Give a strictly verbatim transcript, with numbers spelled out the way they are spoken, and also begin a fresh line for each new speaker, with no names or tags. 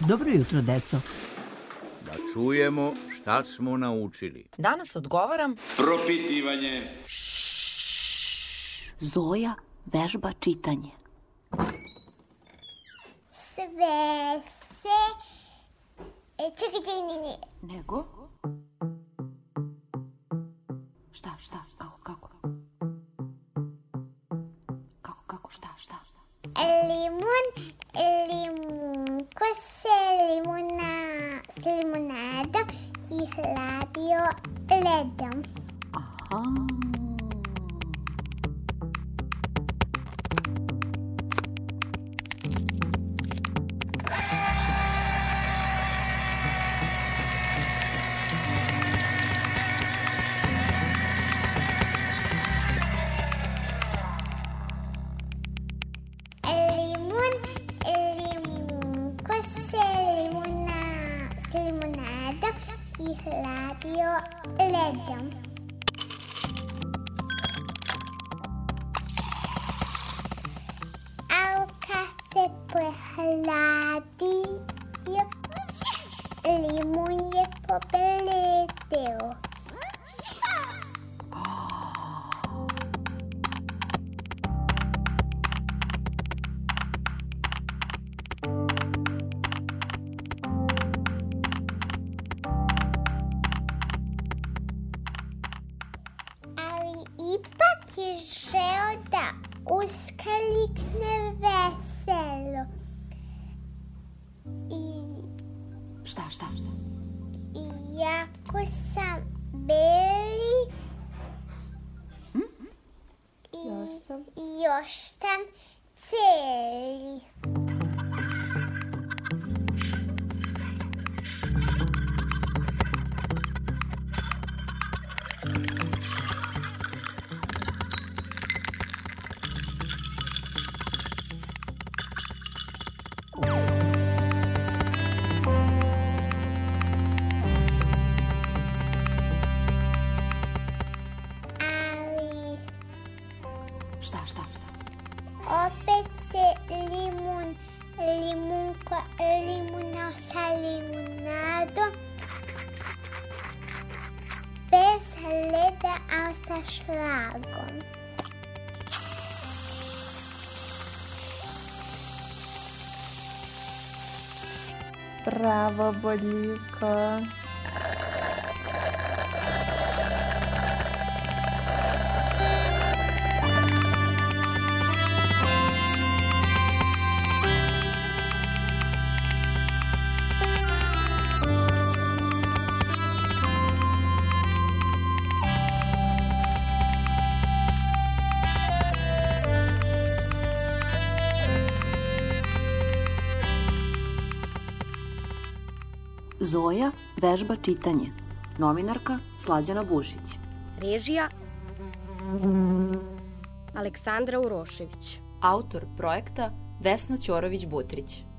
Dobro jutro, deco.
Da čujemo šta smo naučili.
Danas odgovaram
propitivanje.
Zoja vežba čitanje.
Sve se... E, čekaj, čekaj, ne, ne.
Nego? Šta, šta, kako, kako? Kako, kako, šta, šta, šta?
Limun, limunko se limuna, s limunadom i hladio ledom.
Aha.
I hladio ledom. A kad se pohladio, limun je pobeledeo. Ipak je žeo da usklikne veselo. I...
Šta, šta, šta?
Iako sam beli...
Hm?
I, još sam... Još sam celi.
Šta, šta, šta?
Opet se limun, limunko, limunao sa limunadom. Bez leda, a sa šlagom.
Bravo, Boljika.
Zoja vežba čitanje. Novinarka Slađana Bušić.
Režija Aleksandra Urošević.
autor projekta Vesna Ćorović-Butrić.